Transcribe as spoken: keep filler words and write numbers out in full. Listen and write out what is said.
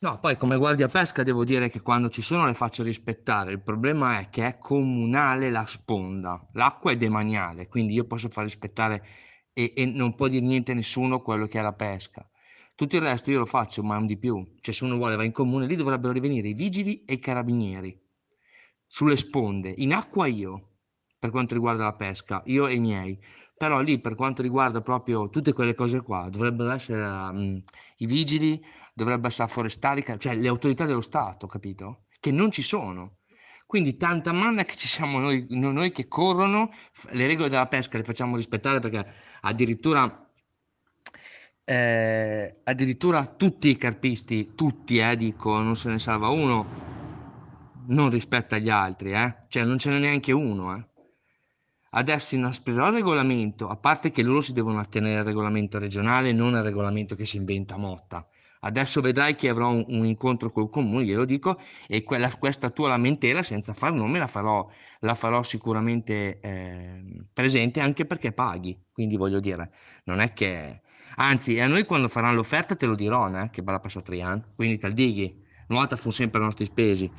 No, poi come guardia pesca devo dire che quando ci sono le faccio rispettare. Il problema è che è comunale la sponda. L'acqua è demaniale, quindi io posso far rispettare e e non può dir niente nessuno quello che è la pesca. Tutto il resto io lo faccio, ma non di più. Cioè se uno vuole va in comune, lì dovrebbero rivenire i vigili e i carabinieri. Sulle sponde, in acqua io, per quanto riguarda la pesca, io e i miei. Però lì per quanto riguarda proprio tutte quelle cose qua, dovrebbero essere, mhmm, i vigili, dovrebbe essere la forestale, ca cioè le autorità dello Stato, capito? Che non ci sono. Quindi tanta manna che ci siamo noi no noi che corrono, f le regole della pesca le facciamo rispettare perché addirittura ehm, addirittura tutti i carpisti, tutti eh, dico, non se ne salva uno, non rispetta gli altri eh, cioè non ce n'è neanche uno eh. Adesso inasprirò il regolamento, a parte che loro si devono attenere al regolamento regionale, non al regolamento che si inventa Motta. Adesso vedrai che avrò un un incontro col comune, glielo dico, e quella questa tua lamentela, senza far nome, la farò la farò sicuramente, ehm, presente, anche perché paghi. Quindi voglio dire, non è che anzi, a noi quando faran l'offerta te lo dirò, né, che bella passatrian, quindi te'l dighi, nuota fun sempre a nostri spesi.